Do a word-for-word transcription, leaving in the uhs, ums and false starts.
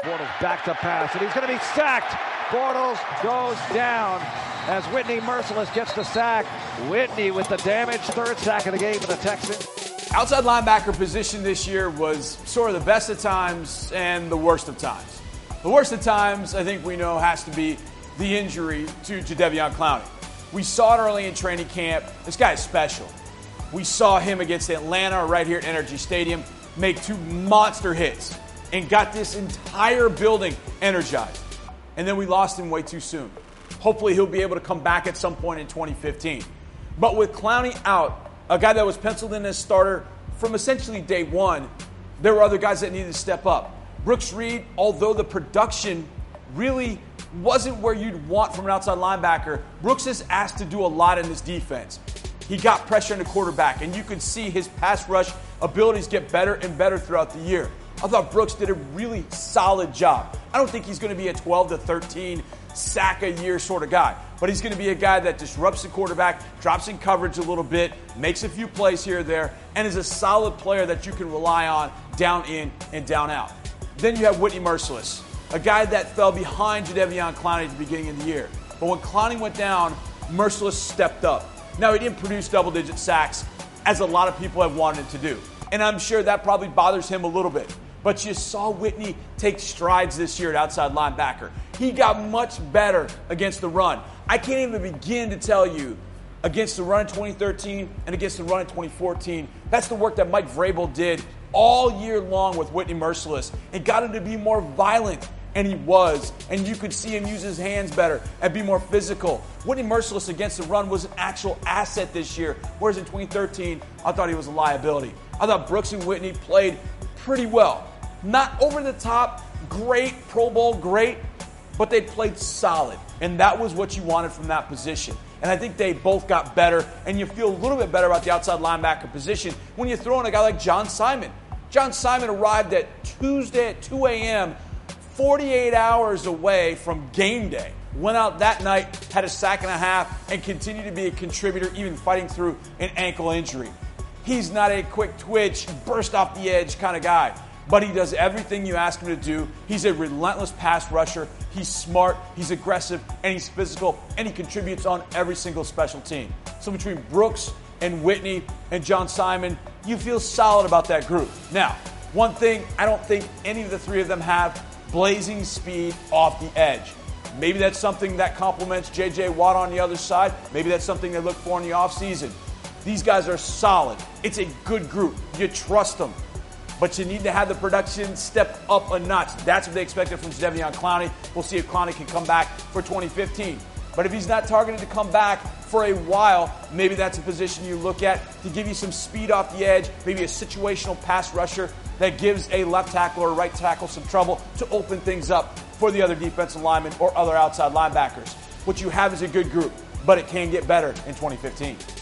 Bortles back to pass, and he's going to be sacked. Bortles goes down as Whitney Mercilus gets the sack. Whitney with the damage, third sack of the game for the Texans. Outside linebacker position this year was sort of the best of times and the worst of times. The worst of times, I think we know, has to be the injury to Jadeveon Clowney. We saw it early in training camp. This guy is special. We saw him against Atlanta right here at Energy Stadium make two monster hits and got this entire building energized. And then we lost him way too soon. Hopefully he'll be able to come back at some point in twenty fifteen. But with Clowney out, a guy that was penciled in as starter from essentially day one, there were other guys that needed to step up. Brooks Reed, although the production really wasn't where you'd want from an outside linebacker, Brooks is asked to do a lot in this defense. He got pressure on the quarterback, and you could see his pass rush abilities get better and better throughout the year. I thought Brooks did a really solid job. I don't think he's going to be a twelve to thirteen sack a year sort of guy, but he's going to be a guy that disrupts the quarterback, drops in coverage a little bit, makes a few plays here or there, and is a solid player that you can rely on down in and down out. Then you have Whitney Mercilus, a guy that fell behind Jadeveon Clowney at the beginning of the year. But when Clowney went down, Mercilus stepped up. Now, he didn't produce double-digit sacks, as a lot of people have wanted him to do. And I'm sure that probably bothers him a little bit. But you saw Whitney take strides this year at outside linebacker. He got much better against the run. I can't even begin to tell you, against the run in twenty thirteen and against the run in twenty fourteen, that's the work that Mike Vrabel did all year long with Whitney Mercilus. It got him to be more violent, and he was. And you could see him use his hands better and be more physical. Whitney Mercilus against the run was an actual asset this year, whereas in twenty thirteen, I thought he was a liability. I thought Brooks and Whitney played pretty well. Not over the top, great, Pro Bowl, great, but they played solid. And that was what you wanted from that position. And I think they both got better, and you feel a little bit better about the outside linebacker position when you throw in a guy like John Simon. John Simon arrived at Tuesday at two a.m., forty-eight hours away from game day. Went out that night, had a sack and a half, and continued to be a contributor, even fighting through an ankle injury. He's not a quick twitch, burst off the edge kind of guy, but he does everything you ask him to do. He's a relentless pass rusher. He's smart, he's aggressive, and he's physical, and he contributes on every single special team. So between Brooks and Whitney and John Simon, you feel solid about that group. Now, one thing I don't think any of the three of them have, blazing speed off the edge. Maybe that's something that complements J J Watt on the other side. Maybe that's something they look for in the offseason. These guys are solid. It's a good group. You trust them. But you need to have the production step up a notch. That's what they expected from Jadeveon Clowney. We'll see if Clowney can come back for twenty fifteen. But if he's not targeted to come back for a while, maybe that's a position you look at to give you some speed off the edge, maybe a situational pass rusher that gives a left tackle or a right tackle some trouble to open things up for the other defensive linemen or other outside linebackers. What you have is a good group, but it can get better in twenty fifteen.